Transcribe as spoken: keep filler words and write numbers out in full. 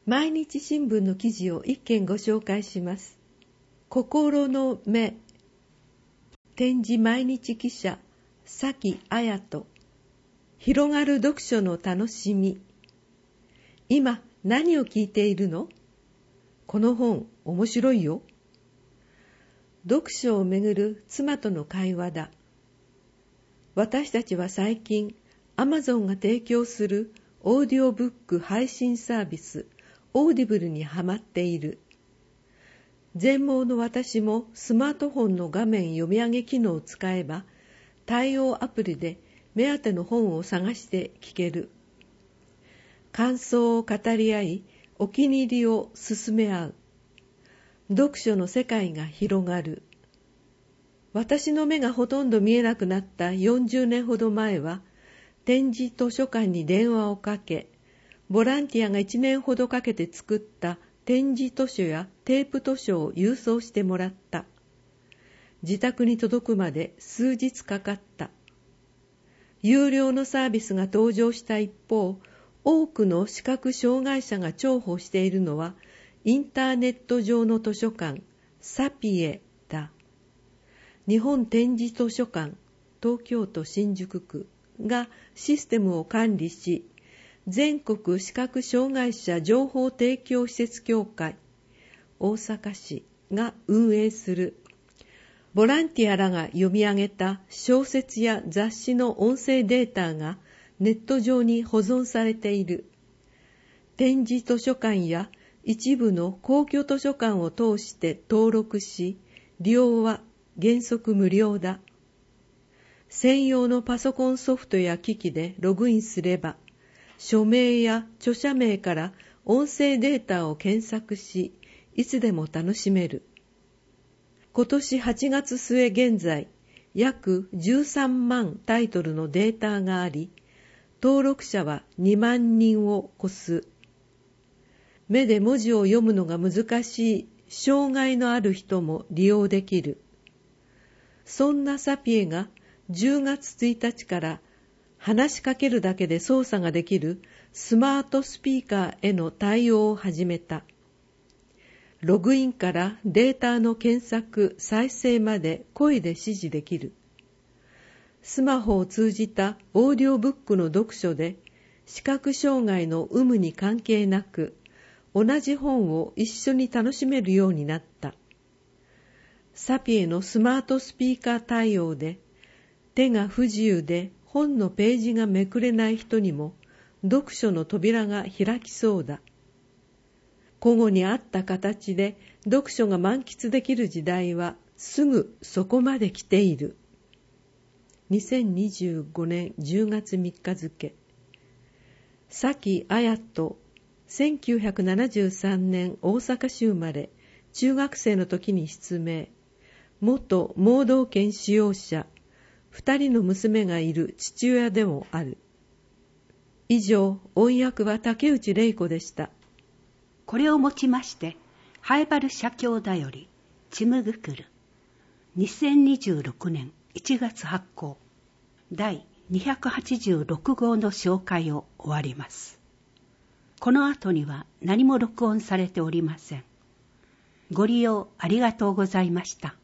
毎日新聞の記事を一件ご紹介します。心の目。点字毎日記者、崎綾人。広がる読書の楽しみ。今何を聞いているの？この本面白いよ。読書をめぐる妻との会話だ。私たちは最近、アマゾンが提供するオーディオブック配信サービス、オーディブルにハマっている。全盲の私もスマートフォンの画面読み上げ機能を使えば、対応アプリで目当ての本を探して聞ける。感想を語り合い、お気に入りを勧め合う。読書の世界が広がる。私の目がほとんど見えなくなったよんじゅうねんほど前は、点字図書館に電話をかけ、ボランティアがいちねんほどかけて作った点字図書やテープ図書を郵送してもらった。自宅に届くまで数日かかった。有料のサービスが登場した一方、多くの視覚障害者が重宝しているのは、インターネット上の図書館、サピエだ。日本点字図書館、東京都新宿区がシステムを管理し、全国視覚障害者情報提供施設協会、大阪市が運営する。ボランティアらが読み上げた小説や雑誌の音声データがネット上に保存されている。点字図書館や一部の公共図書館を通して登録し、利用は原則無料だ。専用のパソコンソフトや機器でログインすれば、署名や著者名から音声データを検索し、いつでも楽しめる。今年はちがつ末現在、約じゅうさんまんタイトルのデータがあり、登録者はにまんにんを超す。目で文字を読むのが難しい障害のある人も利用できる。そんなサピエがじゅうがつついたちから話しかけるだけで操作ができるスマートスピーカーへの対応を始めた。ログインからデータの検索、再生まで声で指示できる。スマホを通じたオーディオブックの読書で視覚障害の有無に関係なく同じ本を一緒に楽しめるようになった。サピエのスマートスピーカー対応で手が不自由で本のページがめくれない人にも読書の扉が開きそうだ。個々に合った形で読書が満喫できる時代はすぐそこまで来ている。にせんにじゅうごねんじゅうがつみっか付。崎綾人、せんきゅうひゃくななじゅうさんねん大阪市生まれ、中学生の時に失明。元盲導犬使用者、二人の娘がいる父親でもある。以上、音訳は竹内玲子でした。 これをもちまして、ハエバル社協だより、ちむぐくる、にせんにじゅうろくねんいちがつ発行、だいにひゃくはちじゅうろくごうの紹介を終わります。この後には何も録音されておりません。ご利用ありがとうございました。